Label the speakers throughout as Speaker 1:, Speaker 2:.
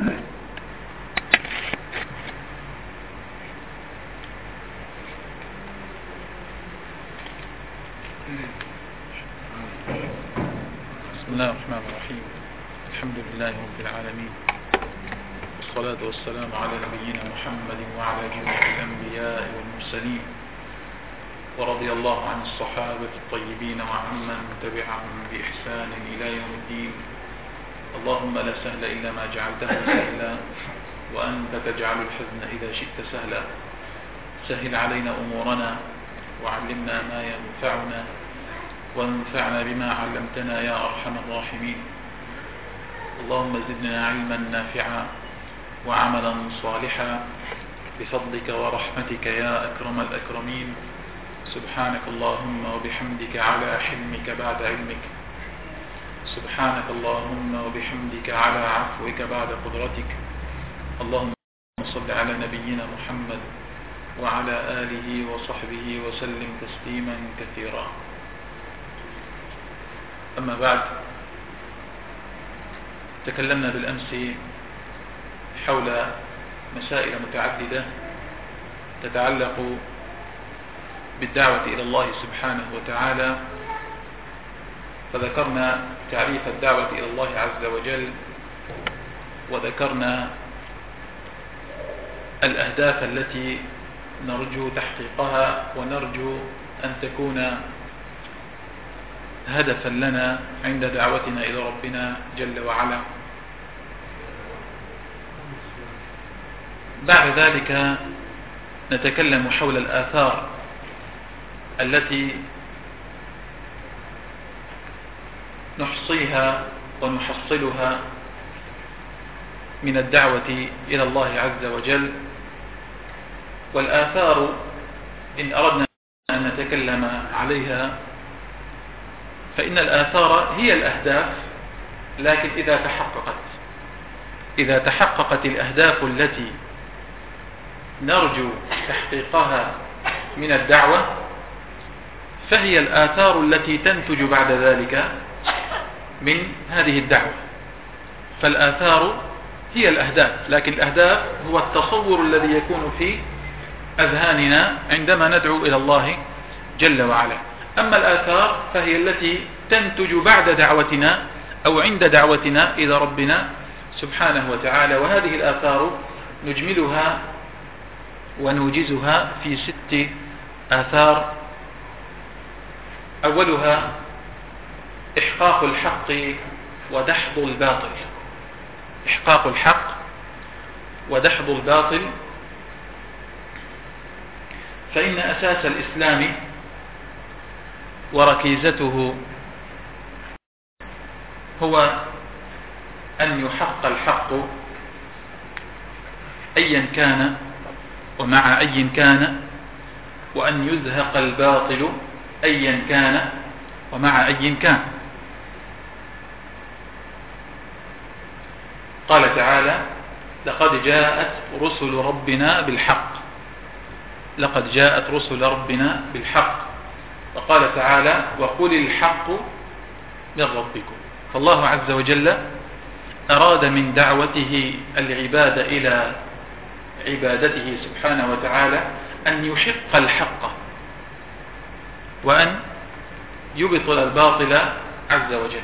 Speaker 1: بسم الله الرحمن الرحيم. الحمد لله رب العالمين، والصلاة والسلام على نبينا محمد وعلى جميع الأنبياء والمرسلين، ورضي الله عن الصحابة الطيبين وعمن تبعهم بإحسان إلى يوم الدين. اللهم لا سهل إلا ما جعلته سهلا، وأنت تجعل الحزن إذا شئت سهلا. سهل علينا أمورنا، وعلمنا ما ينفعنا، وانفعنا بما علمتنا يا أرحم الراحمين. اللهم زدنا علما نافعا وعملا صالحا بفضلك ورحمتك يا أكرم الأكرمين. سبحانك اللهم وبحمدك على حلمك بعد علمك، سبحانك اللهم وبحمدك على عفوك بعد قدرتك. اللهم صل على نبينا محمد وعلى آله وصحبه وسلم تسليما كثيرا. أما بعد، تكلمنا بالأمس حول مسائل متعددة تتعلق بالدعوة إلى الله سبحانه وتعالى، فذكرنا تعريف الدعوة إلى الله عز وجل، وذكرنا الأهداف التي نرجو تحقيقها ونرجو أن تكون هدفا لنا عند دعوتنا إلى ربنا جل وعلا. بعد ذلك نتكلم حول الآثار التي نحصيها ونحصلها من الدعوة إلى الله عز وجل. والآثار إن أردنا أن نتكلم عليها فإن الآثار هي الأهداف، لكن إذا تحققت الأهداف التي نرجو تحقيقها من الدعوة فهي الآثار التي تنتج بعد ذلك من هذه الدعوة. فالآثار هي الأهداف، لكن الأهداف هو التصور الذي يكون في أذهاننا عندما ندعو إلى الله جل وعلا. أما الآثار فهي التي تنتج بعد دعوتنا أو عند دعوتنا إلى ربنا سبحانه وتعالى. وهذه الآثار نجملها ونوجزها في 6 آثار. أولها إحقاق الحق ودحض الباطل. إحقاق الحق ودحض الباطل. فإن أساس الإسلام وركيزته هو أن يحق الحق أيا كان ومع أي كان، وأن يزهق الباطل أيا كان ومع أي كان. قال تعالى: لقد جاءت رسل ربنا بالحق. لقد جاءت رسل ربنا بالحق. وقال تعالى: وقل الحق من ربكم. فالله عز وجل أراد من دعوته العباد إلى عبادته سبحانه وتعالى أن يحق الحق وأن يبطل الباطل عز وجل.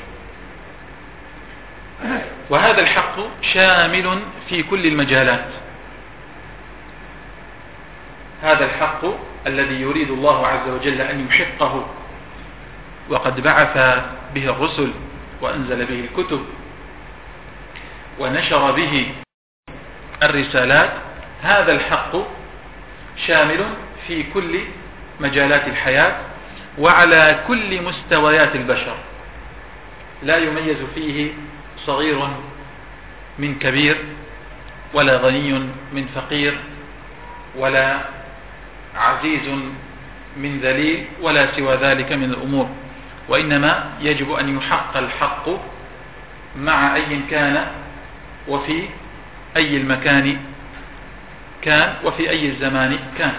Speaker 1: وهذا الحق شامل في كل المجالات. هذا الحق الذي يريد الله عز وجل أن يحقه، وقد بعث به الرسل وأنزل به الكتب ونشر به الرسالات. هذا الحق شامل في كل مجالات الحياة وعلى كل مستويات البشر، لا يميز فيه صغير من كبير، ولا غني من فقير، ولا عزيز من ذليل، ولا سوى ذلك من الأمور. وإنما يجب أن يحق الحق مع أي كان، وفي أي المكان كان، وفي أي الزمان كان.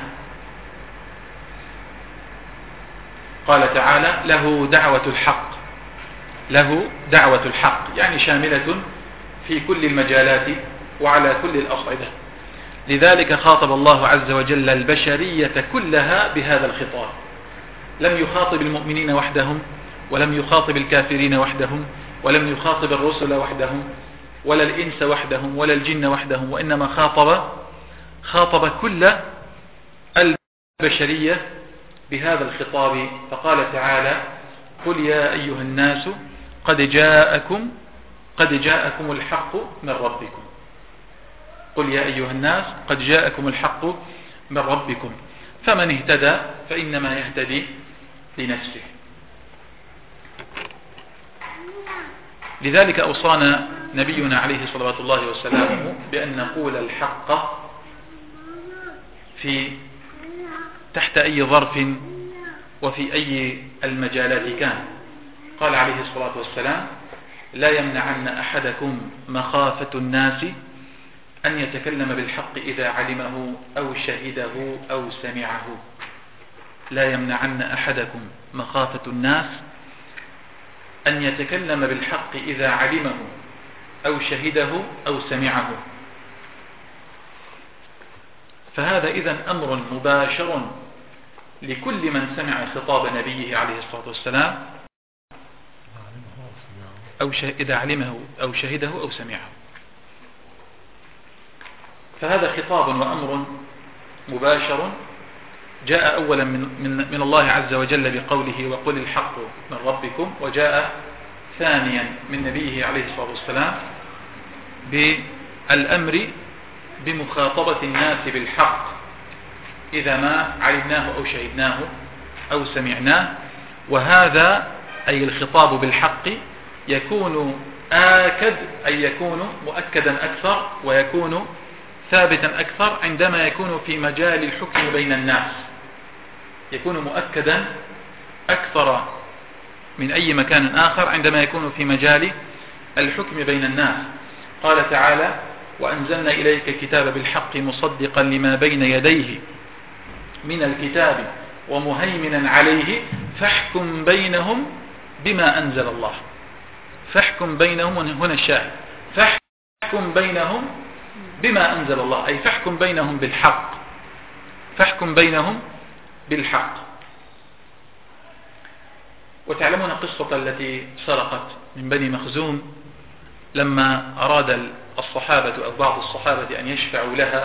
Speaker 1: قال تعالى: له دعوة الحق. له دعوة الحق يعني شاملة في كل المجالات وعلى كل الأصعدة. لذلك خاطب الله عز وجل البشرية كلها بهذا الخطاب، لم يخاطب المؤمنين وحدهم، ولم يخاطب الكافرين وحدهم، ولم يخاطب الرسل وحدهم، ولا الإنس وحدهم، ولا الجن وحدهم، وإنما خاطب كل البشرية بهذا الخطاب. فقال تعالى: قل يا أيها الناس قد جاءكم الحق من ربكم. قل يا أيها الناس قد جاءكم الحق من ربكم، فمن اهتدى فإنما يهتدي لنفسه. لذلك أوصانا نبينا عليه صلوات الله وسلامه بأن نقول الحق تحت أي ظرف وفي أي المجالات كان. قال عليه الصلاة والسلام: لا يمنعن أحدكم مخافة الناس أن يتكلم بالحق إذا علمه أو شهده أو سمعه. لا يمنعن أحدكم مخافة الناس أن يتكلم بالحق إذا علمه أو شهده أو سمعه. فهذا إذن أمر مباشر لكل من سمع خطاب نبيه عليه الصلاة والسلام، إذا علمه أو شهده أو سمعه. فهذا خطاب وأمر مباشر جاء أولا من الله عز وجل بقوله: وقل الحق من ربكم، وجاء ثانيا من نبيه عليه الصلاة والسلام بالأمر بمخاطبة الناس بالحق إذا ما علمناه أو شهدناه أو سمعناه. وهذا أي الخطاب بالحق يكون آكد، أي يكون مؤكدا أكثر ويكون ثابتا أكثر عندما يكون في مجال الحكم بين الناس، يكون مؤكدا أكثر من أي مكان آخر عندما يكون في مجال الحكم بين الناس. قال تعالى: وأنزلنا إليك الكتاب بالحق مصدقا لما بين يديه من الكتاب ومهيمنا عليه فاحكم بينهم بما أنزل الله. فاحكم بينهم، هنا الشاهد، فاحكم بينهم بما أنزل الله، أي فاحكم بينهم بالحق، فاحكم بينهم بالحق. وتعلمون قصة التي سرقت من بني مخزوم لما أراد الصحابة أو بعض الصحابة أن يشفعوا لها،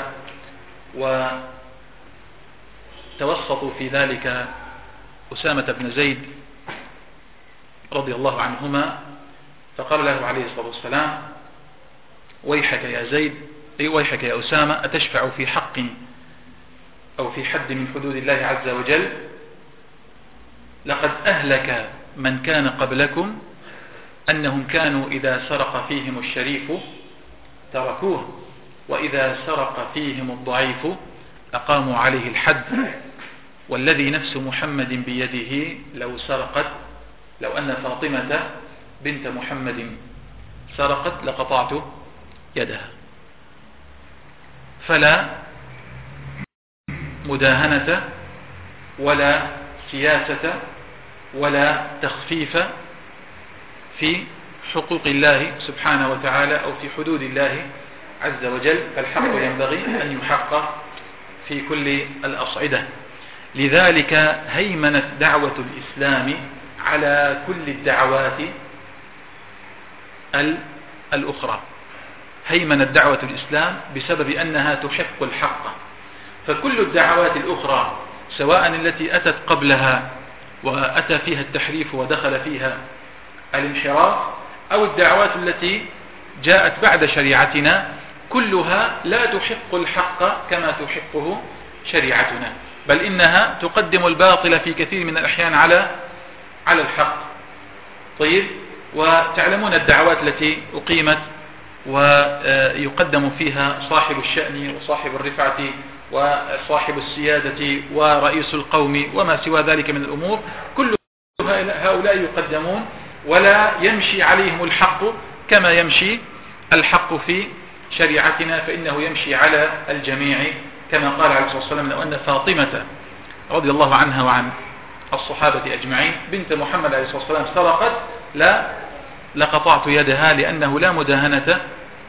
Speaker 1: وتوسطوا في ذلك أسامة بن زيد رضي الله عنهما، فقال له عليه الصلاة والسلام: ويحك يا زيد، ويحك يا أسامة، أتشفع في حق أو في حد من حدود الله عز وجل؟ لقد أهلك من كان قبلكم أنهم كانوا إذا سرق فيهم الشريف تركوه، وإذا سرق فيهم الضعيف أقاموا عليه الحد، والذي نفس محمد بيده لو أن فاطمة بنت محمد سرقت لقطعت يدها. فلا مداهنة ولا سياسة ولا تخفيف في حقوق الله سبحانه وتعالى أو في حدود الله عز وجل، فالحق ينبغي أن يحقق في كل الأصعدة. لذلك هيمنت دعوة الإسلام على كل الدعوات الأخرى، هيمنت دعوة الإسلام بسبب أنها تحق الحق. فكل الدعوات الأخرى سواء التي أتت قبلها وأتى فيها التحريف ودخل فيها الانحراف، أو الدعوات التي جاءت بعد شريعتنا، كلها لا تحق الحق كما تحقه شريعتنا، بل إنها تقدم الباطل في كثير من الأحيان على الحق. طيب، وتعلمون الدعوات التي أقيمت ويقدم فيها صاحب الشأن وصاحب الرفعة وصاحب السيادة ورئيس القوم وما سوى ذلك من الأمور، كل هؤلاء يقدمون ولا يمشي عليهم الحق كما يمشي الحق في شريعتنا، فإنه يمشي على الجميع، كما قال عليه الصلاة والسلام: لو أن فاطمة رضي الله عنها وعن الصحابة أجمعين بنت محمد عليه الصلاة والسلام سرقت لقطعت يدها، لأنه لا مداهنة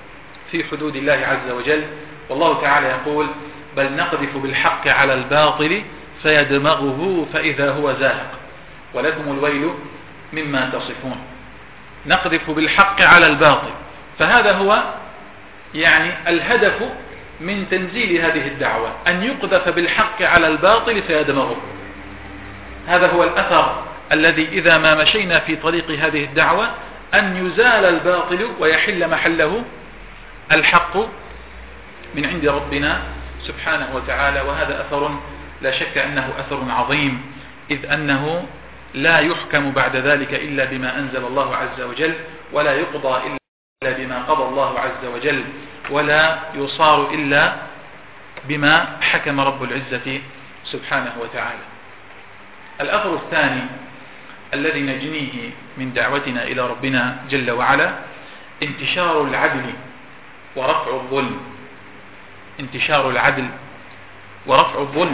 Speaker 1: في حدود الله عز وجل. والله تعالى يقول: بل نقذف بالحق على الباطل فيدمغه فإذا هو زاهق ولكم الويل مما تصفون. نقذف بالحق على الباطل، فهذا هو يعني الهدف من تنزيل هذه الدعوة، أن يقذف بالحق على الباطل فيدمغه. هذا هو الأثر الذي إذا ما مشينا في طريق هذه الدعوة أن يزال الباطل ويحل محله الحق من عند ربنا سبحانه وتعالى. وهذا أثر لا شك أنه أثر عظيم، إذ أنه لا يحكم بعد ذلك إلا بما أنزل الله عز وجل، ولا يقضى إلا بما قضى الله عز وجل، ولا يصار إلا بما حكم رب العزة سبحانه وتعالى. الأثر الثاني الذي نجنيه من دعوتنا إلى ربنا جل وعلا انتشار العدل ورفع الظلم. انتشار العدل ورفع الظلم.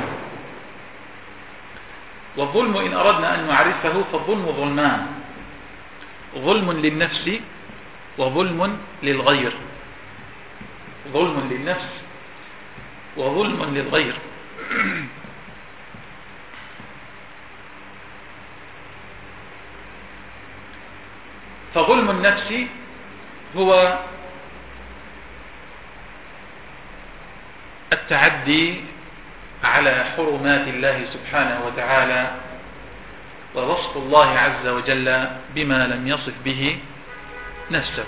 Speaker 1: والظلم إن أردنا أن نعرفه فالظلم ظلمان: ظلم للنفس وظلم للغير. ظلم للنفس وظلم للغير. فظلم النفس هو التعدي على حرمات الله سبحانه وتعالى ووصف الله عز وجل بما لم يصف به نفسه.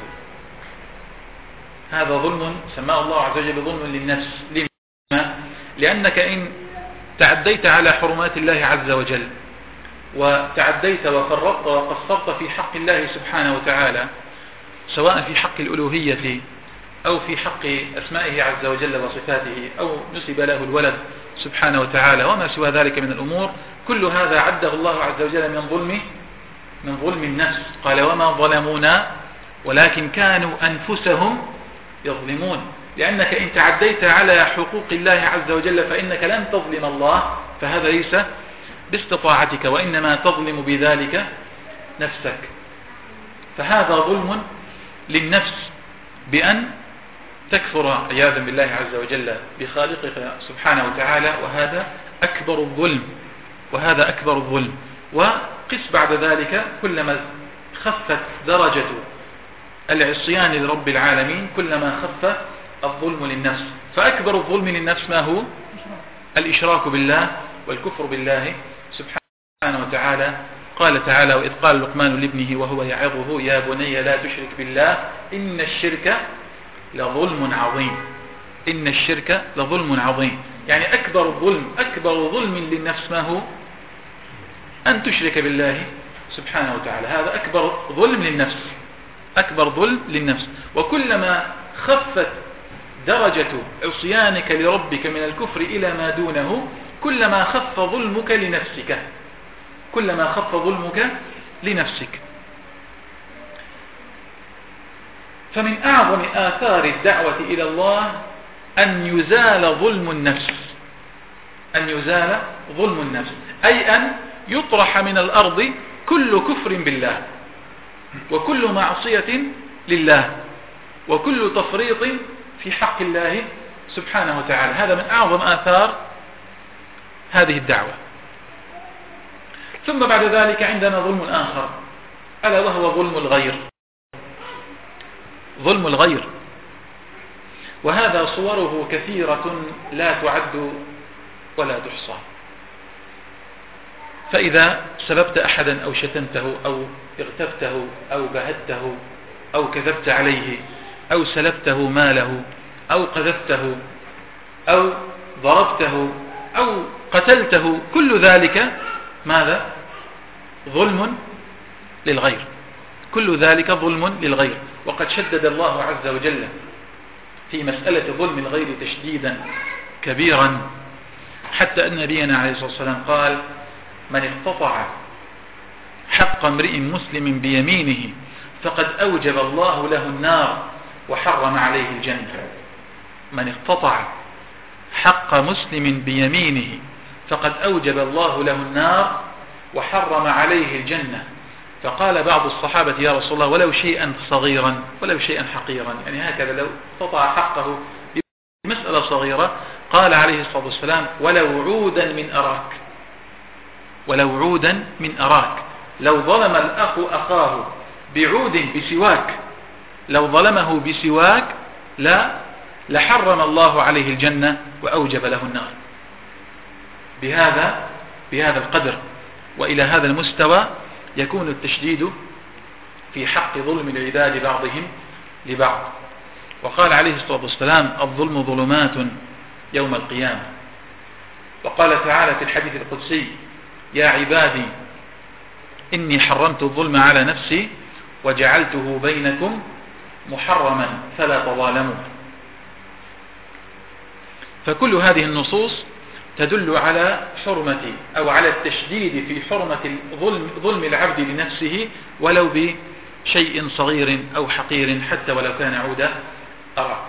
Speaker 1: هذا ظلم سماه الله عز وجل ظلم للنفس. لما؟ لأنك إن تعديت على حرمات الله عز وجل وتعديت وفرطت وقصرت في حق الله سبحانه وتعالى، سواء في حق الألوهية أو في حق أسمائه عز وجل وصفاته، أو نسب له الولد سبحانه وتعالى وما سوى ذلك من الأمور، كل هذا عده الله عز وجل من ظلم النفس. قال: وما ظلمونا ولكن كانوا أنفسهم يظلمون. لأنك إن تعديت على حقوق الله عز وجل فإنك لن تظلم الله، فهذا ليس باستطاعتك، وإنما تظلم بذلك نفسك. فهذا ظلم للنفس بأن تكفر عياذا بالله عز وجل بخالقك سبحانه وتعالى، وهذا أكبر الظلم. وهذا أكبر الظلم. وقس بعد ذلك كلما خفت درجة العصيان لرب العالمين كلما خف الظلم للنفس. فأكبر الظلم للنفس ما هو؟ الإشراك بالله والكفر بالله سبحانه وتعالى. قال تعالى: وإذ قال لقمان لابنه وهو يعظه يا بني لا تشرك بالله إن الشرك لظلم عظيم. إن الشرك لظلم عظيم. يعني أكبر ظلم للنفس ما هو؟ أن تشرك بالله سبحانه وتعالى. هذا أكبر ظلم للنفس. أكبر ظلم للنفس. وكلما خفت درجة عصيانك لربك من الكفر إلى ما دونه كلما خف ظلمك لنفسك. كلما خف ظلمك لنفسك. فمن أعظم آثار الدعوة إلى الله أن يزال ظلم النفس. أن يزال ظلم النفس، أي أن يطرح من الأرض كل كفر بالله وكل معصية لله وكل تفريط في حق الله سبحانه وتعالى. هذا من أعظم آثار هذه الدعوة. ثم بعد ذلك عندنا ظلم آخر، ألا وهو ظلم الغير. ظلم الغير، وهذا صوره كثيرة لا تعد ولا تحصى. فإذا سببت أحدا أو شتمته أو اغتبته أو بهته أو كذبت عليه أو سلبته ماله أو قذفته أو ضربته أو قتلته، كل ذلك ماذا؟ ظلم للغير. كل ذلك ظلم للغير. وقد شدد الله عز وجل في مسألة ظلم الغير تشديدا كبيرا، حتى أن نبينا عليه الصلاة والسلام قال: من اقتطع حق امرئ مسلم بيمينه فقد أوجب الله له النار وحرم عليه الجنة. من اقتطع حق مسلم بيمينه فقد أوجب الله له النار وحرم عليه الجنة. فقال بعض الصحابة يا رسول الله ولو شيئا صغيرا ولو شيئا حقيرا، يعني هكذا لو استطاع حقه بمسألة صغيرة. قال عليه الصلاة والسلام ولو عودا من أراك، ولو عودا من أراك، لو ظلم الأخ أخاه بعود بسواك، لو ظلمه بسواك لحرم الله عليه الجنة وأوجب له النار. بهذا القدر وإلى هذا المستوى يكون التشديد في حق ظلم العباد بعضهم لبعض. وقال عليه الصلاة والسلام الظلم ظلمات يوم القيامة. وقال تعالى في الحديث القدسي يا عبادي إني حرمت الظلم على نفسي وجعلته بينكم محرما فلا تظالموا. فكل هذه النصوص تدل على حرمة أو على التشديد في حرمة ظلم العبد لنفسه ولو بشيء صغير أو حقير حتى ولو كان عود أراك.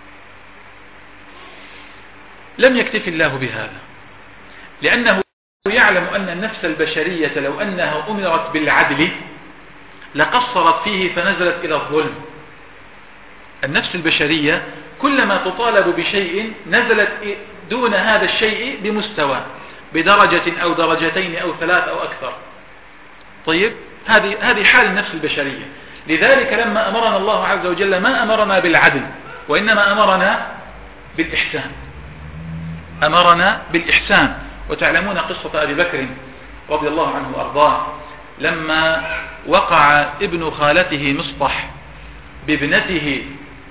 Speaker 1: لم يكتف الله بهذا، لأنه يعلم أن النفس البشرية لو أنها أمرت بالعدل لقصرت فيه فنزلت إلى الظلم. النفس البشرية كلما تطالب بشيء نزلت دون هذا الشيء بمستوى، بدرجة أو درجتين أو ثلاث أو أكثر. طيب هذه حال النفس البشرية. لذلك لما أمرنا الله عز وجل ما أمرنا بالعدل وإنما أمرنا بالإحسان، أمرنا بالإحسان. وتعلمون قصة أبي بكر رضي الله عنه وأرضاه لما وقع ابن خالته مصطح بابنته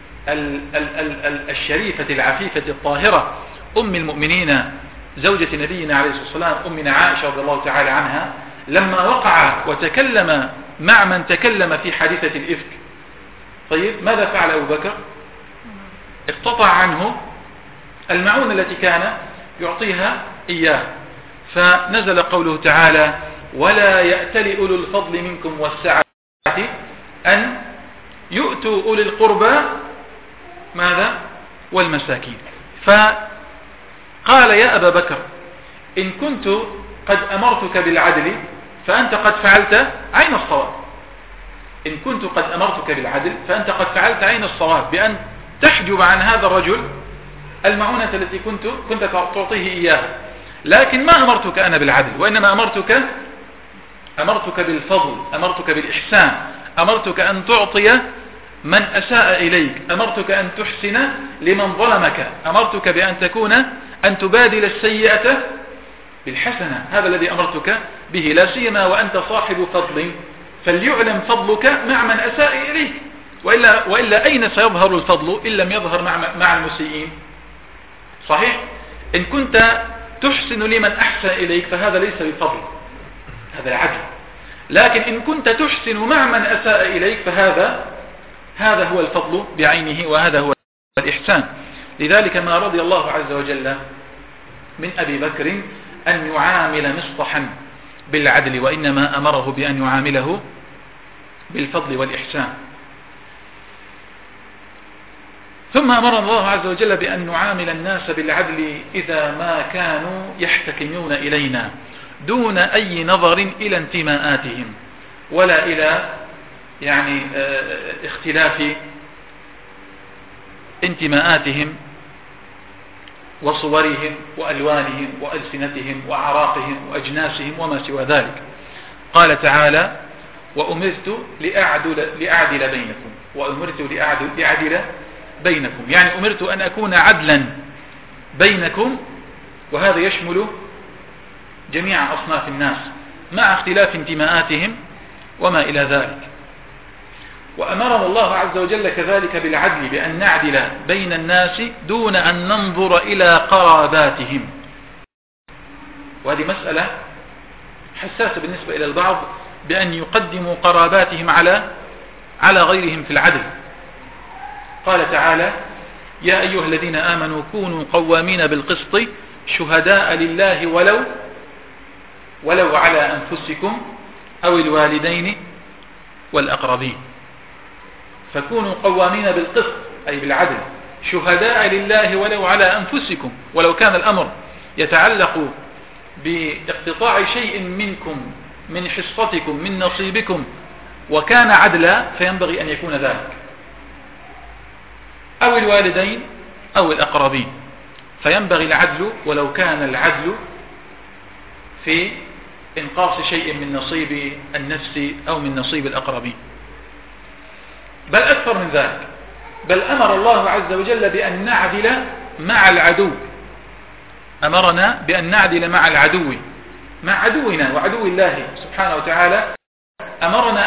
Speaker 1: الشريفة العفيفة الطاهرة أم المؤمنين زوجة نبينا عليه الصلاة والسلام أمنا عائشة رضي الله تعالى عنها، لما وقع وتكلم مع من تكلم في حادثة الإفك. طيب ماذا فعل أبو بكر؟ اقتطع عنه المعونة التي كان يعطيها إياه، فنزل قوله تعالى ولا يأتل أولو الفضل منكم والسعة أن يؤتوا أولي القربى ماذا؟ والمساكين. فقال يا أبا بكر إن كنت قد أمرتك بالعدل فأنت قد فعلت عين الصواب. إن كنت قد أمرتك بالعدل فأنت قد فعلت عين الصواب بأن تحجب عن هذا الرجل المعونة التي كنت تعطيه إياها. لكن ما أمرتك أنا بالعدل، وإنما أمرتك بالفضل، أمرتك بالإحسان، أمرتك أن تعطي من أساء إليك، أمرتك أن تحسن لمن ظلمك، أمرتك أن تبادل السيئة بالحسنة. هذا الذي أمرتك به، لا سيما وأنت صاحب فضل فليعلم فضلك مع من أساء إليك، وإلا أين سيظهر الفضل إن لم يظهر مع المسيئين؟ صحيح؟ إن كنت تحسن لمن أحسن إليك فهذا ليس بفضل، هذا العدل. لكن إن كنت تحسن مع من أساء إليك فهذا هو الفضل بعينه، وهذا هو الإحسان. لذلك ما رضي الله عز وجل من أبي بكر أن يعامل مصطحا بالعدل، وإنما أمره بأن يعامله بالفضل والإحسان. ثم أمر الله عز وجل بأن نعامل الناس بالعدل إذا ما كانوا يحتكمون إلينا دون أي نظر إلى انتماءاتهم ولا إلى اختلاف انتماءاتهم وصورهم وألوانهم وألسنتهم وأعراقهم وأجناسهم وما سوى ذلك. قال تعالى وأمرت لأعدل بينكم، وأمرت لأعدل بينكم، يعني أمرت أن أكون عدلا بينكم، وهذا يشمل جميع أصناف الناس مع اختلاف انتماءاتهم وما إلى ذلك. وأمرنا الله عز وجل كذلك بالعدل بأن نعدل بين الناس دون أن ننظر إلى قراباتهم، وهذه مسألة حساسة بالنسبة إلى البعض، بأن يقدموا قراباتهم على غيرهم في العدل. قال تعالى يا أيها الذين آمنوا كونوا قوامين بالقسط شهداء لله ولو على أنفسكم أو الوالدين والأقربين. فكونوا قوامين بالقسط أي بالعدل شهداء لله ولو على أنفسكم، ولو كان الأمر يتعلق باقتطاع شيء منكم من حصتكم من نصيبكم وكان عدلا فينبغي أن يكون ذلك، أو الوالدين أو الأقربين، فينبغي العدل ولو كان العدل في إنقاص شيء من نصيب النفس أو من نصيب الأقربين، بل أكثر من ذلك، بل أمر الله عز وجل بأن نعدل مع العدو، أمرنا بأن نعدل مع العدو، مع عدونا وعدو الله سبحانه وتعالى، أمرنا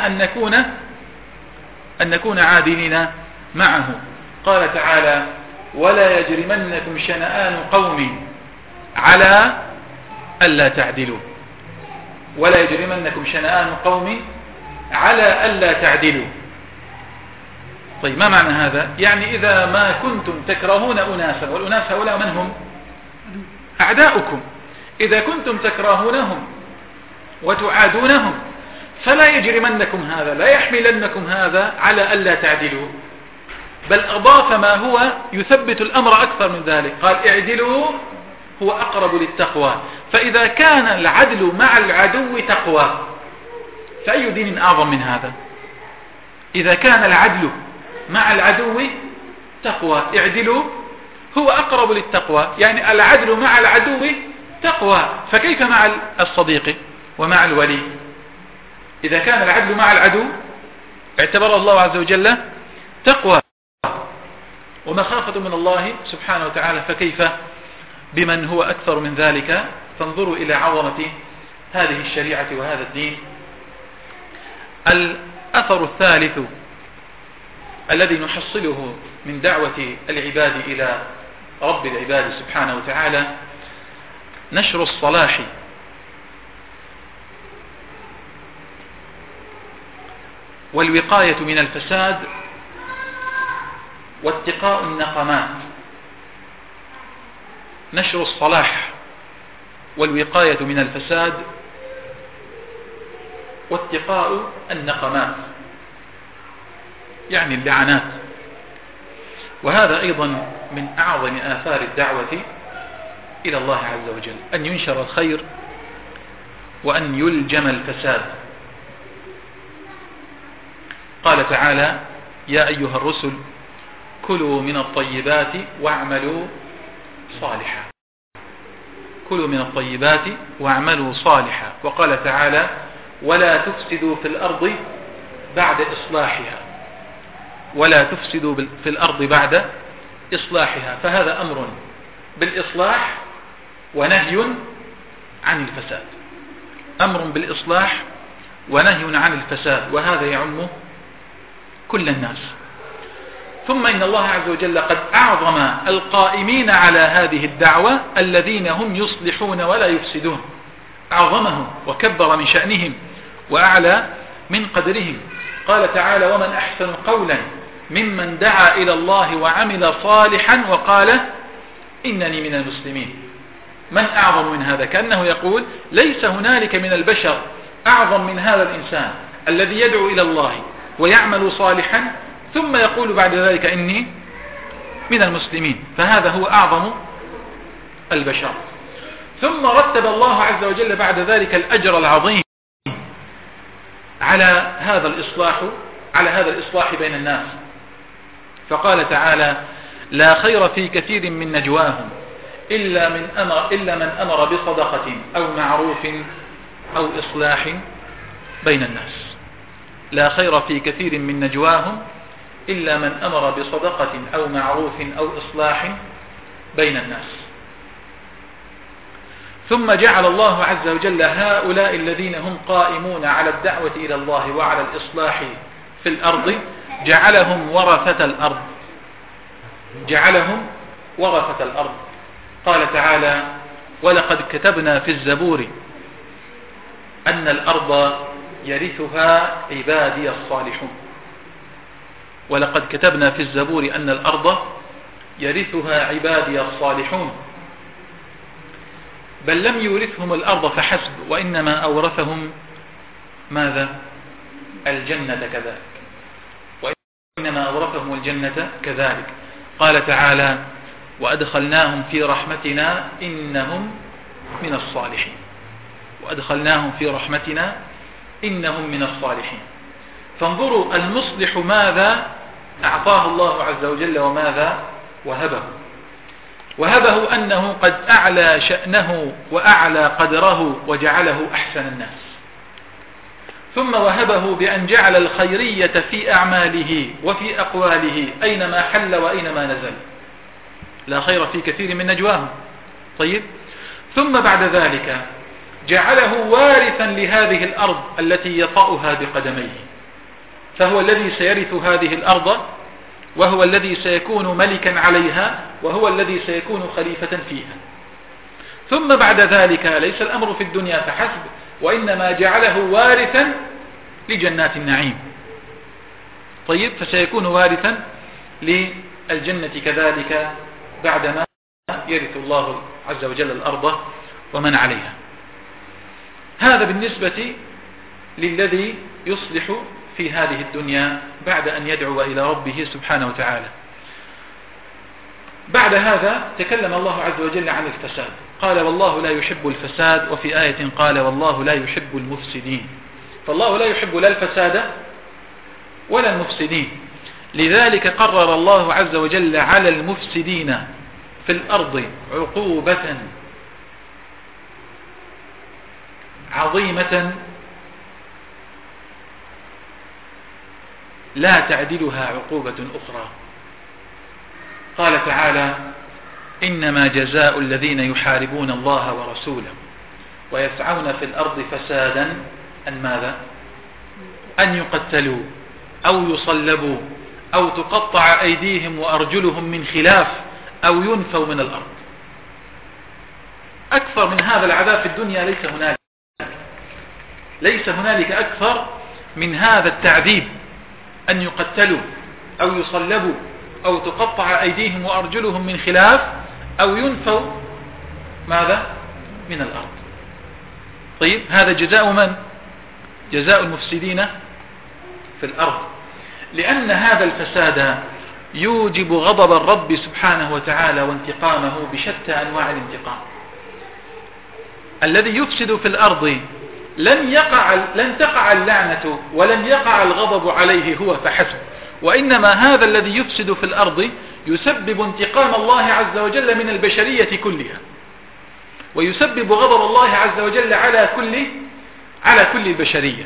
Speaker 1: أن نكون عادلين معه. قال تعالى: ولا يجرمنكم شنآن قوم على ألا تعدلوا، ولا يجرمنكم شنآن قوم على ألا تعدلوا. طيب ما معنى هذا؟ يعني إذا ما كنتم تكرهون أناسا، والأناس هؤلاء من هم؟ أعداؤكم، إذا كنتم تكرهونهم وتعادونهم فلا يجرمنكم هذا، لا يحملنكم هذا على ألا تعدلوا، بل أضاف ما هو يثبت الأمر أكثر من ذلك، قال: اعدلوا هو أقرب للتقوى. فإذا كان العدل مع العدو تقوى، فأي دين أعظم من هذا؟ إذا كان العدل مع العدو تقوى، اعدلوا هو أقرب للتقوى، يعني العدل مع العدو تقوى، فكيف مع الصديق ومع الولي؟ إذا كان العدل مع العدو اعتبر الله عز وجل تقوى ومخافة من الله سبحانه وتعالى، فكيف بمن هو أكثر من ذلك؟ فانظروا إلى عظمة هذه الشريعة وهذا الدين. الأثر الثالث الذي نحصله من دعوة العباد إلى رب العباد سبحانه وتعالى نشر الصلاح والوقاية من الفساد واتقاء النقمات. نشر الصلاح والوقاية من الفساد واتقاء النقمات، يعني اللعنات. وهذا أيضا من أعظم آثار الدعوة إلى الله عز وجل، أن ينشر الخير وأن يلجم الفساد. قال تعالى: يا أيها الرسل كلوا من الطيبات واعملوا صالحا، كلوا من الطيبات واعملوا صالحا. وقال تعالى: ولا تفسدوا في الأرض بعد إصلاحها، ولا تفسدوا في الأرض بعد إصلاحها. فهذا أمر بالإصلاح ونهي عن الفساد، أمر بالإصلاح ونهي عن الفساد، وهذا يعم كل الناس. ثم إن الله عز وجل قد أعظم القائمين على هذه الدعوة الذين هم يصلحون ولا يفسدون، أعظمهم وكبر من شأنهم وأعلى من قدرهم. قال تعالى: ومن أحسن قولا ممن دعا إلى الله وعمل صالحا وقال إنني من المسلمين. من أعظم من هذا؟ كأنه يقول: ليس هنالك من البشر أعظم من هذا الإنسان الذي يدعو إلى الله ويعمل صالحا ثم يقول بعد ذلك إني من المسلمين، فهذا هو أعظم البشر. ثم رتب الله عز وجل بعد ذلك الأجر العظيم على هذا الإصلاح بين الناس، فقال تعالى: لا خير في كثير من نجواهم إلا من أمر بصدقة أو معروف أو إصلاح بين الناس. لا خير في كثير من نجواهم إلا من أمر بصدقة أو معروف أو إصلاح بين الناس. ثم جعل الله عز وجل هؤلاء الذين هم قائمون على الدعوة إلى الله وعلى الإصلاح في الأرض جعلهم ورثة الأرض، جعلهم ورثة الأرض. قال تعالى: ولقد كتبنا في الزبور أن الأرض يرثها عبادي الصالحون. ولقد كتبنا في الزبور أن الأرض يرثها عبادي الصالحون. بل لم يورثهم الأرض فحسب، وإنما أورثهم ماذا؟ الجنة كذلك، وإنما أورثهم الجنة كذلك. قال تعالى: وأدخلناهم في رحمتنا إنهم من الصالحين. وأدخلناهم في رحمتنا إنهم من الصالحين. فانظروا المصلح ماذا أعطاه الله عز وجل وماذا وهبه أنه قد أعلى شأنه وأعلى قدره وجعله أحسن الناس، ثم وهبه بأن جعل الخيرية في أعماله وفي أقواله أينما حل وأينما نزل، لا خير في كثير من نجواهم. طيب، ثم بعد ذلك جعله وارثا لهذه الأرض التي يطأها بقدميه، فهو الذي سيرث هذه الأرض، وهو الذي سيكون ملكا عليها، وهو الذي سيكون خليفة فيها. ثم بعد ذلك ليس الأمر في الدنيا فحسب، وإنما جعله وارثا لجنات النعيم. طيب، فسيكون وارثا للجنة كذلك بعدما يرث الله عز وجل الأرض ومن عليها. هذا بالنسبة للذي يصلح في هذه الدنيا بعد أن يدعو إلى ربه سبحانه وتعالى. بعد هذا تكلم الله عز وجل عن الفساد، قال والله لا يحب الفساد، وفي آية قال والله لا يحب المفسدين. فالله لا يحب لا الفساد ولا المفسدين، لذلك قرر الله عز وجل على المفسدين في الأرض عقوبة عظيمة لا تعدلها عقوبة أخرى. قال تعالى إنما جزاء الذين يحاربون الله ورسوله ويسعون في الأرض فسادا أن ماذا؟ أن يقتلوا أو يصلبوا أو تقطع أيديهم وأرجلهم من خلاف أو ينفوا من الأرض. أكثر من هذا العذاب في الدنيا ليس هنالك أكثر من هذا التعذيب، أن يقتلوا أو يصلبوا أو تقطع أيديهم وأرجلهم من خلاف أو ينفوا ماذا؟ من الأرض. طيب، هذا جزاء من؟ جزاء المفسدين في الأرض، لأن هذا الفساد يوجب غضب الرب سبحانه وتعالى وانتقامه بشتى أنواع الانتقام. الذي يفسد في الأرض لن تقع اللعنة ولن يقع الغضب عليه هو فحسب، وإنما هذا الذي يفسد في الأرض يسبب انتقام الله عز وجل من البشرية كلها، ويسبب غضب الله عز وجل على كل البشرية.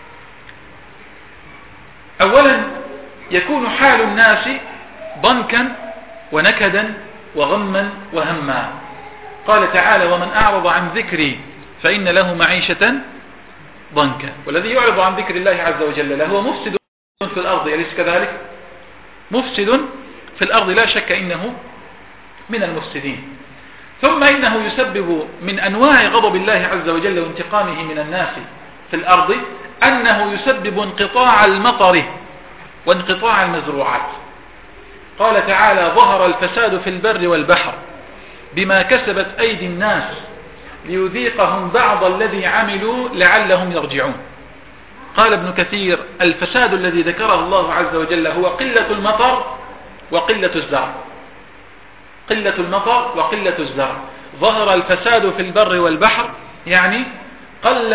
Speaker 1: أولا يكون حال الناس ضنكا ونكدا وغما وهما. قال تعالى ومن أعرض عن ذكري فإن له معيشة ضنكا. والذي يعرض عن ذكر الله عز وجل هو مفسد في الأرض، أليس كذلك؟ مفسد في الأرض لا شك إنه من المفسدين. ثم إنه يسبب من أنواع غضب الله عز وجل وانتقامه من الناس في الأرض أنه يسبب انقطاع المطر وانقطاع المزروعات. قال تعالى ظهر الفساد في البر والبحر بما كسبت أيدي الناس ليذيقهم بعض الذي عملوا لعلهم يرجعون. قال ابن كثير الفساد الذي ذكره الله عز وجل هو قلة المطر وقلة الزرع. قلة المطر وقلة الزرع. ظهر الفساد في البر والبحر يعني قل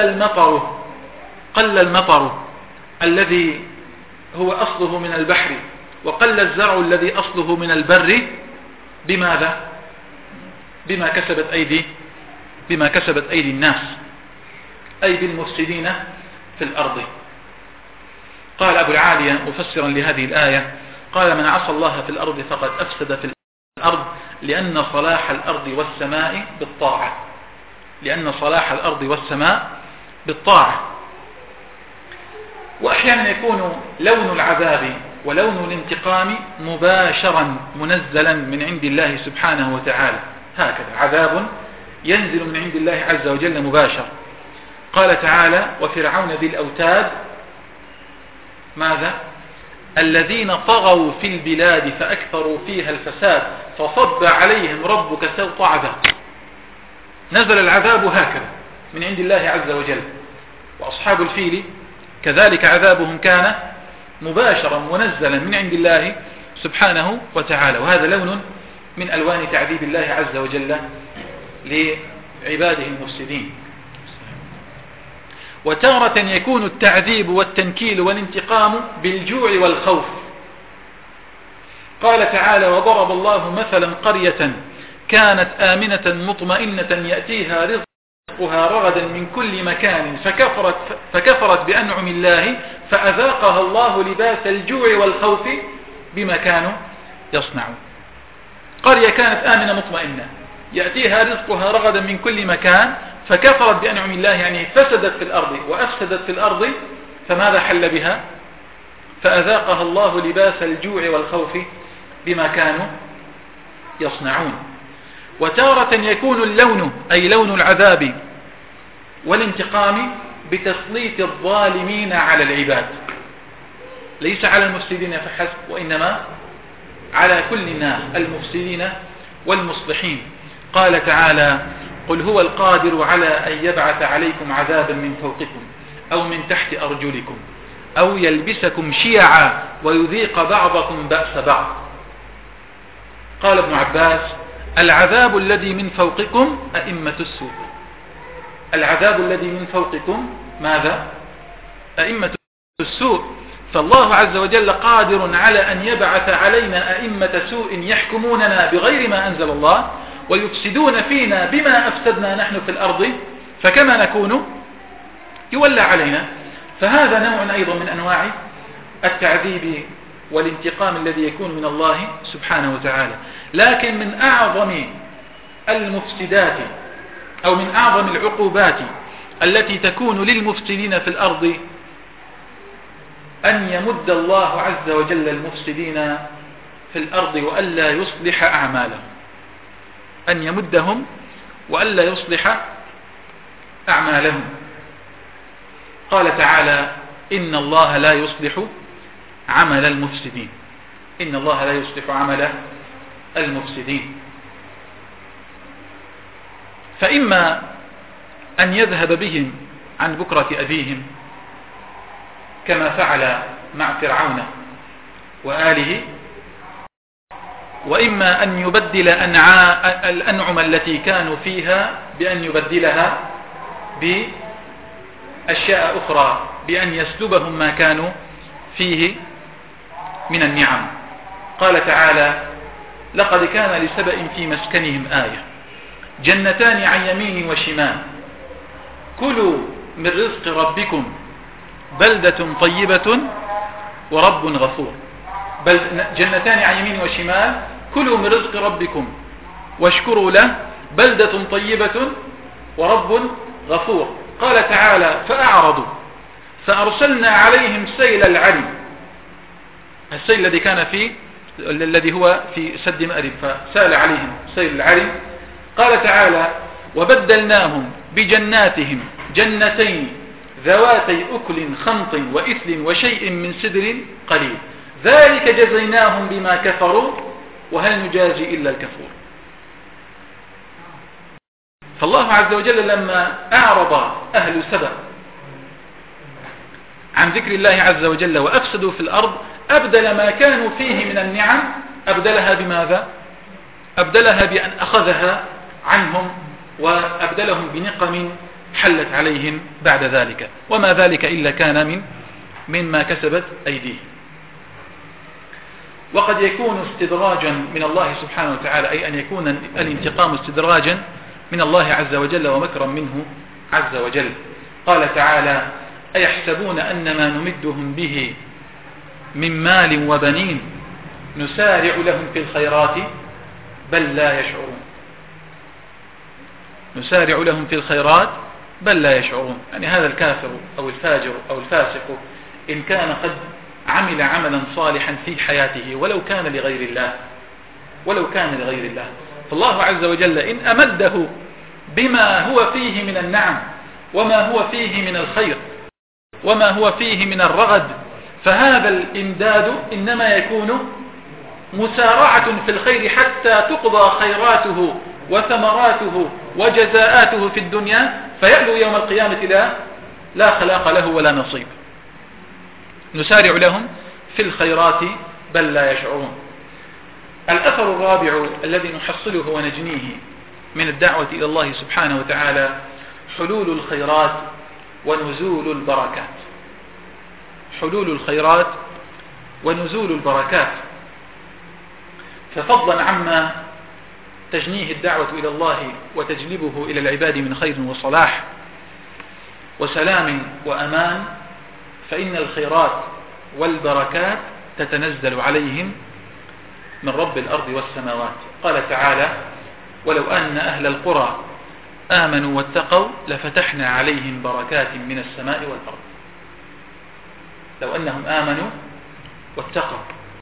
Speaker 1: المطر الذي هو أصله من البحر، وقل الزرع الذي أصله من البر. بماذا؟ بما كسبت أيدي الناس، أي بالمفسدين في الأرض. قال أبو العالية مفسرا لهذه الآية قال من عصى الله في الأرض فقد أفسد في الأرض، لأن صلاح الأرض والسماء بالطاعة. لأن صلاح الأرض والسماء بالطاعة. وأحيانا يكون لون العذاب ولون الانتقام مباشرا منزلا من عند الله سبحانه وتعالى، هكذا عذاب ينزل من عند الله عز وجل مباشر. قال تعالى وفرعون ذي الأوتاد ماذا؟ الذين طغوا في البلاد فأكثروا فيها الفساد فصب عليهم ربك سوط عذاب. نزل العذاب هكذا من عند الله عز وجل. وأصحاب الفيل كذلك عذابهم كان مباشرا منزلا من عند الله سبحانه وتعالى. وهذا لون من ألوان تعذيب الله عز وجل لعباده المفسدين. وتارة يكون التعذيب والتنكيل والانتقام بالجوع والخوف. قال تعالى: وضرب الله مثلا قرية كانت آمنة مطمئنة يأتيها رزقها رغدا من كل مكان فكفرت بأنعم الله فأذاقها الله لباس الجوع والخوف بما كانوا يصنعون. قرية كانت آمنة مطمئنة يأتيها رزقها رغدا من كل مكان فكفرت بأنعم الله، يعني فسدت في الأرض وأفسدت في الأرض، فماذا حل بها؟ فأذاقها الله لباس الجوع والخوف بما كانوا يصنعون. وتارة يكون اللون أي لون العذاب والانتقام بتسليط الظالمين على العباد، ليس على المفسدين فحسب وإنما على كل الناس المفسدين والمصلحين. قال تعالى: قل هو القادر على أن يبعث عليكم عذابا من فوقكم أو من تحت أرجلكم أو يلبسكم شيعا ويذيق بعضكم بأس بعض. قال ابن عباس: العذاب الذي من فوقكم أئمة السوء. العذاب الذي من فوقكم ماذا؟ أئمة السوء. فالله عز وجل قادر على أن يبعث علينا أئمة سوء يحكموننا بغير ما أنزل الله ويفسدون فينا بما أفسدنا نحن في الأرض، فكما نكون يولى علينا. فهذا نوع أيضا من أنواع التعذيب والانتقام الذي يكون من الله سبحانه وتعالى. لكن من أعظم المفسدات أو من أعظم العقوبات التي تكون للمفسدين في الأرض أن يمد الله عز وجل المفسدين في الأرض وألا يصلح أعمالهم، أن يمدهم وألا يصلح أعمالهم. قال تعالى: إن الله لا يصلح عمل المفسدين. إن الله لا يصلح عمل المفسدين. فإما أن يذهب بهم عن بكرة أبيهم كما فعل مع فرعون وآله، وإما أن يبدل الأنعم التي كانوا فيها بأن يبدلها بأشياء أخرى، بأن يسلبهم ما كانوا فيه من النعم. قال تعالى: لقد كان لسبأ في مسكنهم آية جنتان عن يمين وشمال كلوا من رزق ربكم بلدة طيبة ورب غفور. جنتان عن يمين وشمال كلوا من رزق ربكم واشكروا له بلدة طيبة ورب غفور. قال تعالى: فأعرضوا فأرسلنا عليهم سيل العرم. السيل الذي كان الذي هو في سد مأرب، فسال عليهم سيل العرم. قال تعالى: وبدلناهم بجناتهم جنتين ذواتي أكل خمط وإثل وشيء من سدر قليل ذلك جزيناهم بما كفروا وهل نجازي إلا الكفور. فالله عز وجل لما أعرض أهل سبأ عن ذكر الله عز وجل وأفسدوا في الأرض أبدل ما كانوا فيه من النعم، أبدلها بماذا؟ أبدلها بأن أخذها عنهم وأبدلهم بنقم حلت عليهم بعد ذلك، وما ذلك إلا كان مما كسبت أيديهم. وقد يكون استدراجا من الله سبحانه وتعالى، أي أن يكون الانتقام استدراجا من الله عز وجل ومكرا منه عز وجل. قال تعالى: أيحسبون أن ما نمدهم به من مال وبنين نسارع لهم في الخيرات بل لا يشعرون. نسارع لهم في الخيرات بل لا يشعرون. يعني هذا الكافر أو الفاجر أو الفاسق إن كان قد عمل عملا صالحا في حياته ولو كان لغير الله، فالله عز وجل إن أمده بما هو فيه من النعم وما هو فيه من الخير وما هو فيه من الرغد، فهذا الإمداد إنما يكون مسارعة في الخير حتى تقضى خيراته وثمراته وجزاءاته في الدنيا، فيألو يوم القيامة لا خلاق له ولا نصيب. نسارع لهم في الخيرات بل لا يشعرون. الأثر الرابع الذي نحصله ونجنيه من الدعوة إلى الله سبحانه وتعالى حلول الخيرات ونزول البركات، حلول الخيرات ونزول البركات. ففضلا عما تجنيه الدعوة إلى الله وتجلبه إلى العباد من خير وصلاح وسلام وأمان، فإن الخيرات والبركات تتنزل عليهم من رب الأرض والسماوات. قال تعالى: ولو أن أهل القرى آمنوا واتقوا لفتحنا عليهم بركات من السماء والأرض. لو أنهم آمنوا واتقوا.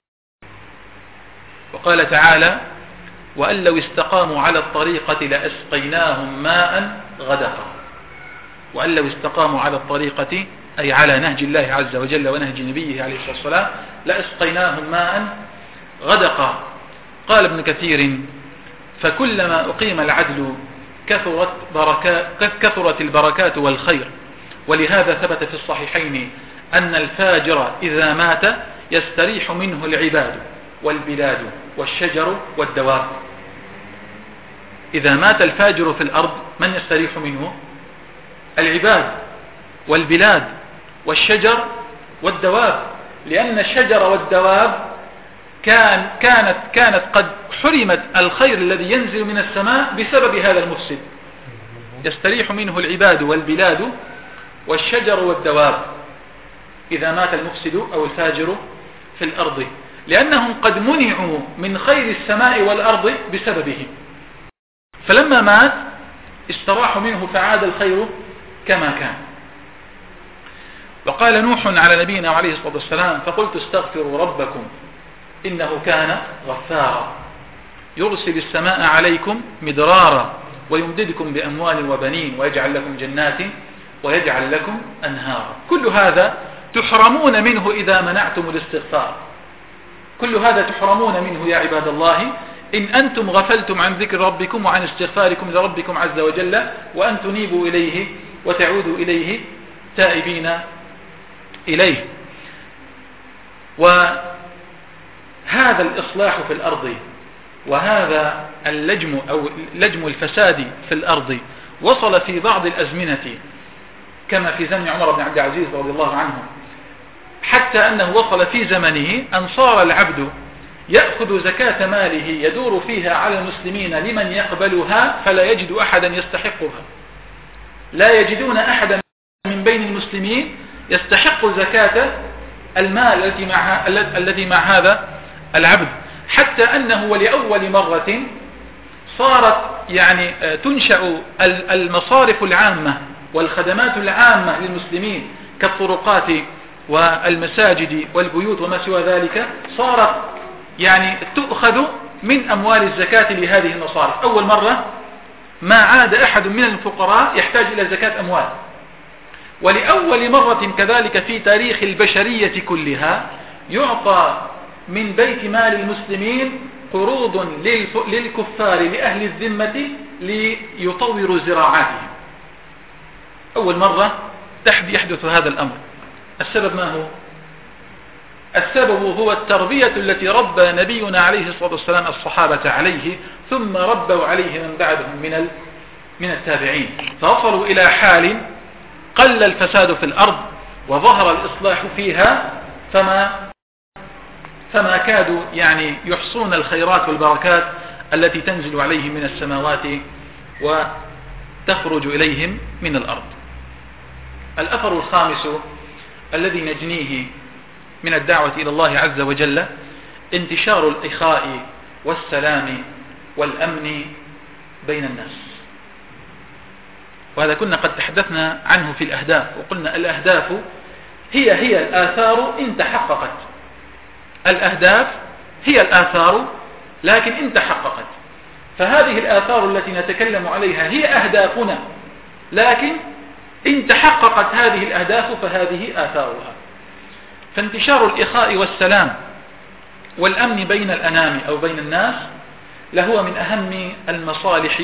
Speaker 1: وقال تعالى: وأن لو استقاموا على الطريقة لأسقيناهم ماء غدقا. وأن لو استقاموا على الطريقة أي على نهج الله عز وجل ونهج نبيه عليه الصلاة والسلام لأسقيناهم ماء غدقا. قال ابن كثير: فكلما أقيم العدل كثرت البركات والخير. ولهذا ثبت في الصحيحين أن الفاجر إذا مات يستريح منه العباد والبلاد والشجر والدواب. إذا مات الفاجر في الأرض من يستريح منه؟ العباد والبلاد والشجر والدواب، لأن الشجر والدواب كانت قد حرمت الخير الذي ينزل من السماء بسبب هذا المفسد. يستريح منه العباد والبلاد والشجر والدواب إذا مات المفسد أو الفاجر في الأرض، لأنهم قد منعوا من خير السماء والأرض بسببه، فلما مات استراحوا منه فعاد الخير كما كان. وقال نوح على نبينا عليه الصلاة والسلام: فقلت استغفروا ربكم إنه كان غفارا يرسل السماء عليكم مدرارا ويمددكم بأموال وبنين ويجعل لكم جنات ويجعل لكم أنهارا. كل هذا تحرمون منه إذا منعتم الاستغفار. كل هذا تحرمون منه يا عباد الله إن أنتم غفلتم عن ذكر ربكم وعن استغفاركم لربكم عز وجل، وأن تنيبوا إليه وتعودوا إليه تائبين إليه. وهذا الإصلاح في الأرض وهذا لجم الفساد في الأرض وصل في بعض الأزمنة كما في زمن عمر بن عبد العزيز رضي الله عنه، حتى أنه وصل في زمنه أن صار العبد يأخذ زكاة ماله يدور فيها على المسلمين لمن يقبلها فلا يجد أحدا يستحقها. لا يجدون أحدا من بين المسلمين يستحق زكاة المال الذي مع هذا العبد، حتى أنه ولأول مرة صارت تنشأ المصارف العامة والخدمات العامة للمسلمين كالطرقات والمساجد والبيوت وما سوى ذلك، صارت تؤخذ من أموال الزكاة لهذه المصارف. أول مرة ما عاد أحد من الفقراء يحتاج إلى زكاة أموال. ولأول مرة كذلك في تاريخ البشرية كلها يعطى من بيت مال المسلمين قروض للكفار لأهل الذمة ليطوروا زراعاتهم. أول مرة يحدث هذا الأمر. السبب ما هو؟ السبب هو التربية التي ربى نبينا عليه الصلاة والسلام الصحابة عليه، ثم ربوا عليه من بعدهم من التابعين، فوصلوا إلى حال قل الفساد في الأرض وظهر الإصلاح فيها، فما كادوا يحصون الخيرات والبركات التي تنزل عليهم من السماوات وتخرج إليهم من الأرض. الأثر الخامس الذي نجنيه من الدعوة إلى الله عز وجل انتشار الإخاء والسلام والأمن بين الناس. وهذا كنا قد تحدثنا عنه في الأهداف، وقلنا الأهداف هي الآثار إن تحققت. الأهداف هي الآثار لكن إن تحققت، فهذه الآثار التي نتكلم عليها هي أهدافنا، لكن إن تحققت هذه الأهداف فهذه آثارها. فانتشار الإخاء والسلام والأمن بين الأنام أو بين الناس لهو من أهم المصالح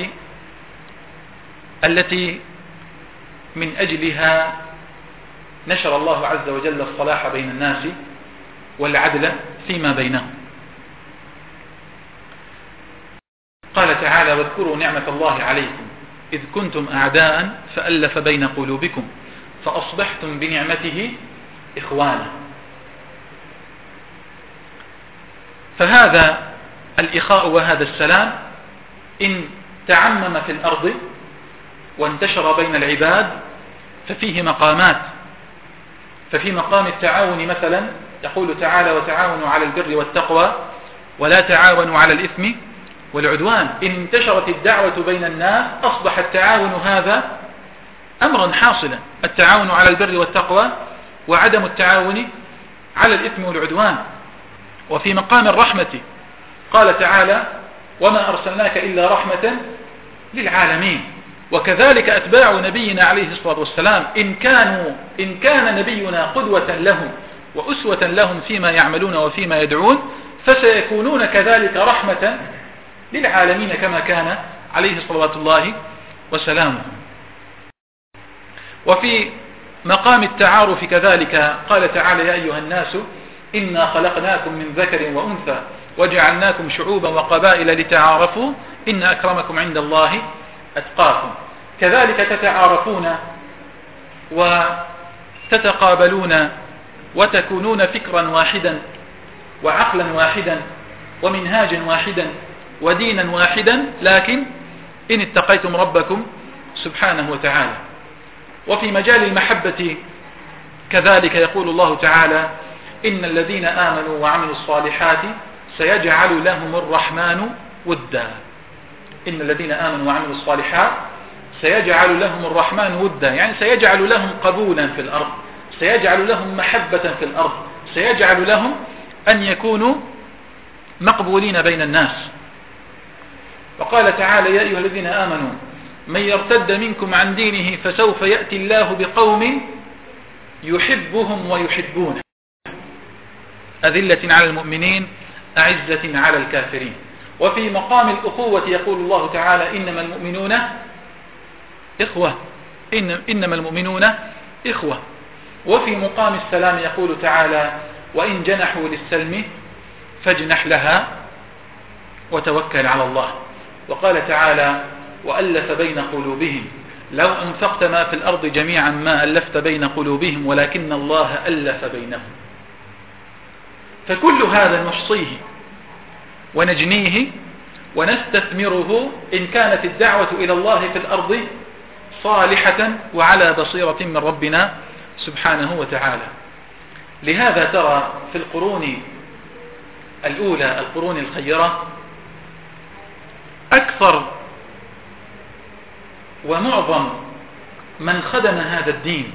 Speaker 1: التي من أجلها نشر الله عز وجل الصلاح بين الناس والعدل فيما بينهم. قال تعالى: واذكروا نعمة الله عليكم إذ كنتم أعداء فألف بين قلوبكم فأصبحتم بنعمته إخوانا. فهذا الإخاء وهذا السلام إن تعمم في الأرض وانتشر بين العباد ففيه مقامات. ففي مقام التعاون مثلا يقول تعالى: وتعاونوا على البر والتقوى ولا تعاونوا على الإثم والعدوان. إن انتشرت الدعوة بين الناس أصبح التعاون هذا أمرا حاصلا، التعاون على البر والتقوى وعدم التعاون على الإثم والعدوان. وفي مقام الرحمة قال تعالى: وما أرسلناك إلا رحمة للعالمين. وكذلك أتباع نبينا عليه الصلاة والسلام إن كان نبينا قدوة لهم وأسوة لهم فيما يعملون وفيما يدعون فسيكونون كذلك رحمة للعالمين كما كان عليه صلوات الله وسلامه. وفي مقام التعارف كذلك قال تعالى: يا أيها الناس إنا خلقناكم من ذكر وأنثى وجعلناكم شعوبا وقبائل لتعارفوا إن أكرمكم عند الله أتقاكم. كذلك تتعارفون وتتقابلون وتكونون فكرا واحدا وعقلا واحدا ومنهاجا واحدا ودينا واحدا، لكن إن اتقيتم ربكم سبحانه وتعالى. وفي مجال المحبة كذلك يقول الله تعالى: إن الذين آمنوا وعملوا الصالحات سيجعل لهم الرحمن ودا. إن الذين آمنوا وعملوا الصالحات سيجعل لهم الرحمن ودا، يعني سيجعل لهم قبولا في الأرض، سيجعل لهم محبة في الأرض، سيجعل لهم أن يكونوا مقبولين بين الناس. وقال تعالى: يا أيها الذين آمنوا من يرتد منكم عن دينه فسوف يأتي الله بقوم يحبهم ويحبونه أذلة على المؤمنين أعزة على الكافرين. وفي مقام الأخوة يقول الله تعالى: إنما المؤمنون إخوة. إنما المؤمنون إخوة. وفي مقام السلام يقول تعالى: وإن جنحوا للسلم فاجنح لها وتوكل على الله. وقال تعالى: وألف بين قلوبهم لو أنفقت ما في الأرض جميعا ما ألفت بين قلوبهم ولكن الله ألف بينهم. فكل هذا نحصيه ونجنيه ونستثمره إن كانت الدعوة إلى الله في الأرض صالحة وعلى بصيرة من ربنا سبحانه وتعالى. لهذا ترى في القرون الأولى، القرون الخيرة، أكثر ومعظم من خدم هذا الدين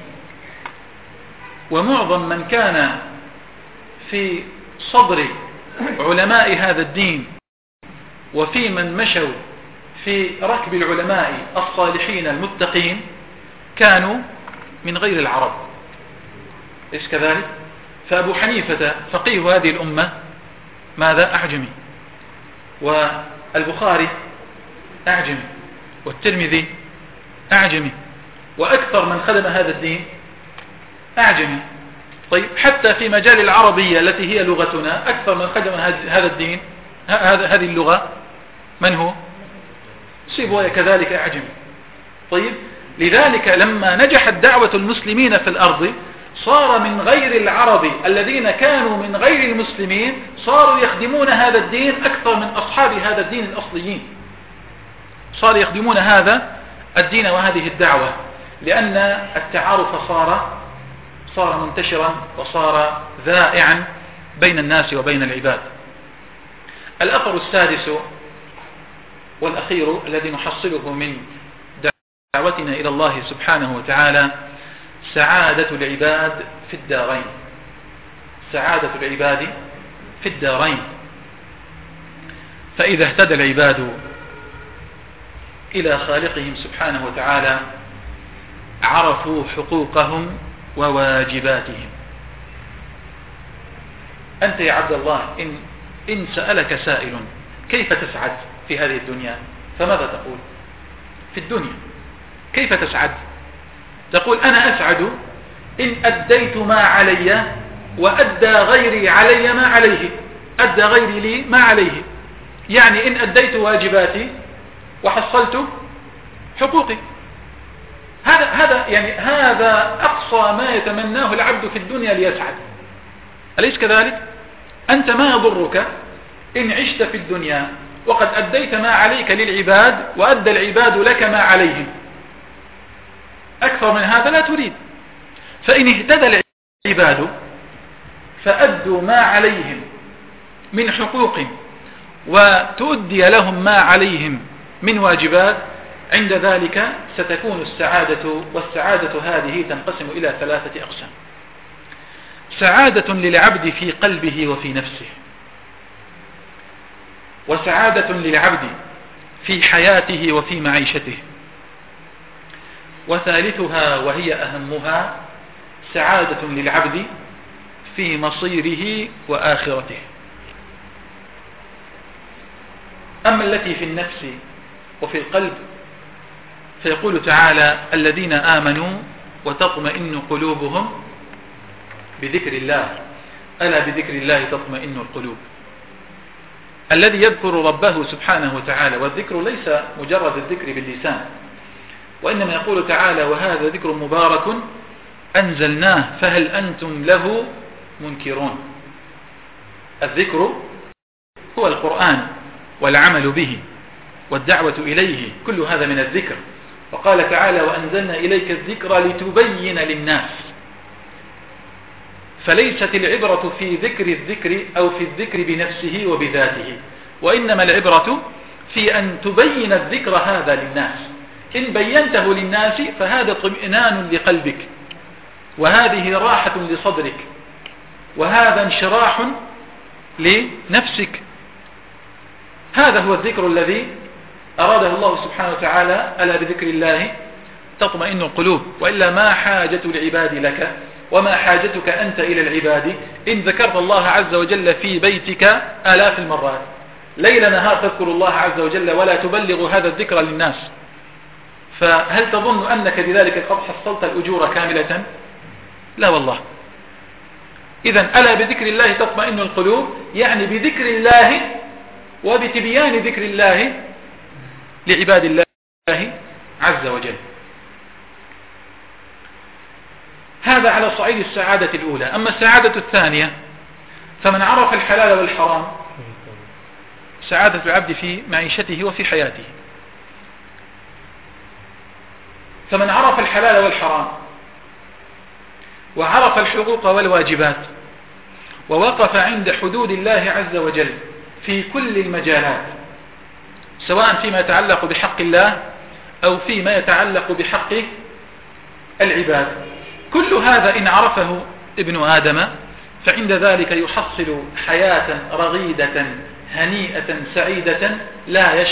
Speaker 1: ومعظم من كان في صدر علماء هذا الدين وفي من مشوا في ركب العلماء الصالحين المتقين كانوا من غير العرب. إيش كذلك؟ فأبو حنيفة فقيه هذه الأمة ماذا؟ أعجمي، والبخاري أعجمي، والترمذي أعجمي، وأكثر من خدم هذا الدين أعجمي. طيب حتى في مجال العربية التي هي لغتنا أكثر من خدم هذا الدين هذه اللغة من هو؟ سيبويه كذلك أعجمي. طيب لذلك لما نجحت دعوة المسلمين في الأرض صار من غير العرب الذين كانوا من غير المسلمين صاروا يخدمون هذا الدين أكثر من أصحاب هذا الدين الأصليين. صاروا يخدمون هذا الدين وهذه الدعوة لأن التعارف صار منتشرا وصار ذائعا بين الناس وبين العباد. الأثر السادس والأخير الذي نحصله من دعوتنا إلى الله سبحانه وتعالى سعادة العباد في الدارين. سعادة العباد في الدارين. فإذا اهتدى العباد إلى خالقهم سبحانه وتعالى عرفوا حقوقهم وواجباتهم. أنت يا عبد الله إن سألك سائل كيف تسعد في هذه الدنيا فماذا تقول؟ في الدنيا كيف تسعد؟ تقول أنا أسعد إن أديت ما علي وأدى غيري علي ما عليه، أدى غيري لي ما عليه، يعني إن أديت واجباتي وحصلت حقوقي. هذا أقصى ما يتمناه العبد في الدنيا ليسعد، أليس كذلك؟ أنت ما يضرك إن عشت في الدنيا وقد أديت ما عليك للعباد وأدى العباد لك ما عليهم، أكثر من هذا لا تريد. فإن اهتدى العباد فأدوا ما عليهم من حقوق وتؤدي لهم ما عليهم من واجبات، عند ذلك ستكون السعادة. والسعادة هذه تنقسم إلى 3 أقسام: سعادة للعبد في قلبه وفي نفسه، وسعادة للعبد في حياته وفي معيشته، وثالثها وهي أهمها سعادة للعبد في مصيره وآخرته. أما التي في النفس وفي القلب فيقول تعالى: الذين آمنوا وتطمئن قلوبهم بذكر الله، ألا بذكر الله تطمئن القلوب. الذي يذكر ربه سبحانه وتعالى، والذكر ليس مجرد الذكر باللسان، وإنما يقول تعالى: وهذا ذكر مبارك أنزلناه فهل أنتم له منكرون. الذكر هو القرآن والعمل به والدعوة إليه، كل هذا من الذكر. وقال تعالى: وأنزلنا إليك الذكر لتبين للناس. فليست العبرة في ذكر الذكر أو في الذكر بنفسه وبذاته، وإنما العبرة في أن تبين الذكر هذا للناس. إن بينته للناس فهذا اطمئنان لقلبك، وهذه راحة لصدرك، وهذا انشراح لنفسك. هذا هو الذكر الذي أراده الله سبحانه وتعالى: ألا بذكر الله تطمئن القلوب. وإلا ما حاجة العباد لك وما حاجتك أنت إلى العباد إن ذكرت الله عز وجل في بيتك آلاف المرات، ليل نهار تذكر الله عز وجل ولا تبلغ هذا الذكر للناس، فهل تظن أنك بذلك قد حصلت الأجور كاملة؟ لا والله. إذن ألا بذكر الله تطمئن القلوب، يعني بذكر الله وبتبيان ذكر الله لعباد الله عز وجل. هذا على صعيد السعادة الأولى. أما السعادة الثانية فمن عرف الحلال والحرام، سعادة العبد في معيشته وفي حياته. فمن عرف الحلال والحرام وعرف الحقوق والواجبات ووقف عند حدود الله عز وجل في كل المجالات، سواء فيما يتعلق بحق الله أو فيما يتعلق بحق العباد، كل هذا إن عرفه ابن آدم فعند ذلك يحصل حياة رغيدة هنيئة سعيدة لا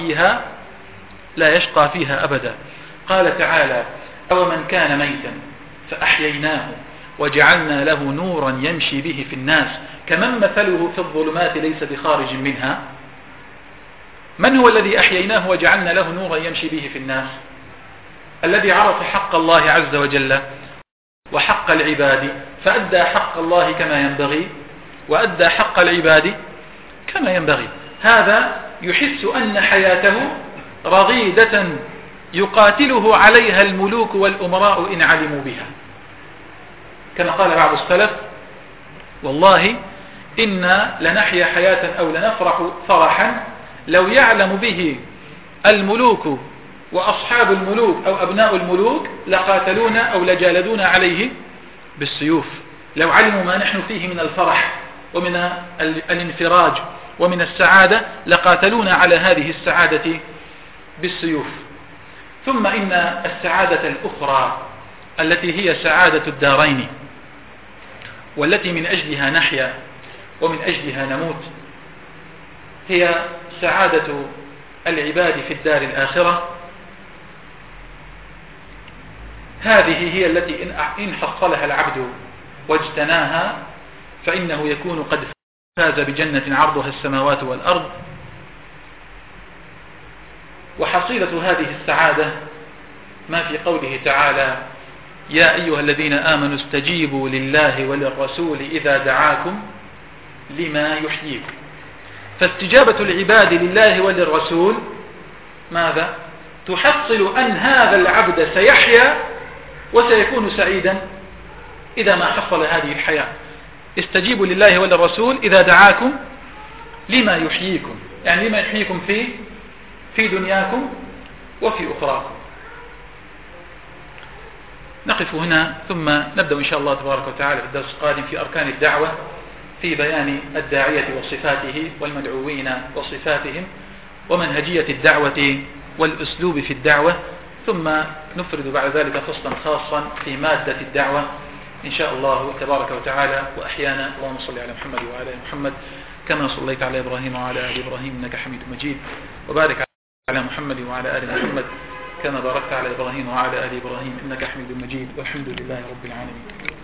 Speaker 1: يشقى فيها أبدا. قال تعالى: أو من كان ميتا فأحييناه وجعلنا له نورا يمشي به في الناس كمن مثله في الظلمات ليس بخارج منها. من هو الذي أحييناه وجعلنا له نورا يمشي به في الناس؟ الذي عرف حق الله عز وجل وحق العباد فأدى حق الله كما ينبغي وأدى حق العباد كما ينبغي. هذا يحس أن حياته رغيدة يقاتله عليها الملوك والأمراء إن علموا بها، كما قال بعض السلف: والله إنا لنحيا حياة أو لنفرح فرحا لو يعلم به الملوك وأصحاب الملوك أو أبناء الملوك لقاتلونا أو لجالدونا عليه بالسيوف. لو علموا ما نحن فيه من الفرح ومن الانفراج ومن السعادة لقاتلونا على هذه السعادة بالسيوف. ثم إن السعادة الأخرى التي هي سعادة الدارين، والتي من أجلها نحيا ومن أجلها نموت، هي سعادة العباد في الدار الآخرة. هذه هي التي إن حصلها العبد واجتناها فإنه يكون قد فاز بجنة عرضها السماوات والأرض. وحصيلة هذه السعادة ما في قوله تعالى: يا أيها الذين آمنوا استجيبوا لله وللرسول إذا دعاكم لما يحييكم. فاستجابة العباد لله وللرسول ماذا؟ تحصل أن هذا العبد سيحيا وسيكون سعيدا إذا ما حصل هذه الحياة. استجيبوا لله وللرسول إذا دعاكم لما يحييكم، يعني لما يحييكم في دنياكم وفي أخراكم. نقف هنا ثم نبدأ إن شاء الله تبارك وتعالى في الدرس القادم في أركان الدعوة، في بيان الداعية وصفاته والمدعوين وصفاتهم ومنهجية الدعوة والأسلوب في الدعوة، ثم نفرد بعد ذلك فصلا خاصا في مادة الدعوة إن شاء الله تبارك وتعالى. وأحيانا اللهم صل على محمد وعلى آل محمد كما صليت على إبراهيم وعلى آل إبراهيم إنك حميد مجيد، وبارك على محمد وعلى آل محمد كما باركت على إبراهيم وعلى آل إبراهيم إنك حميد مجيد، والحمد لله رب العالمين.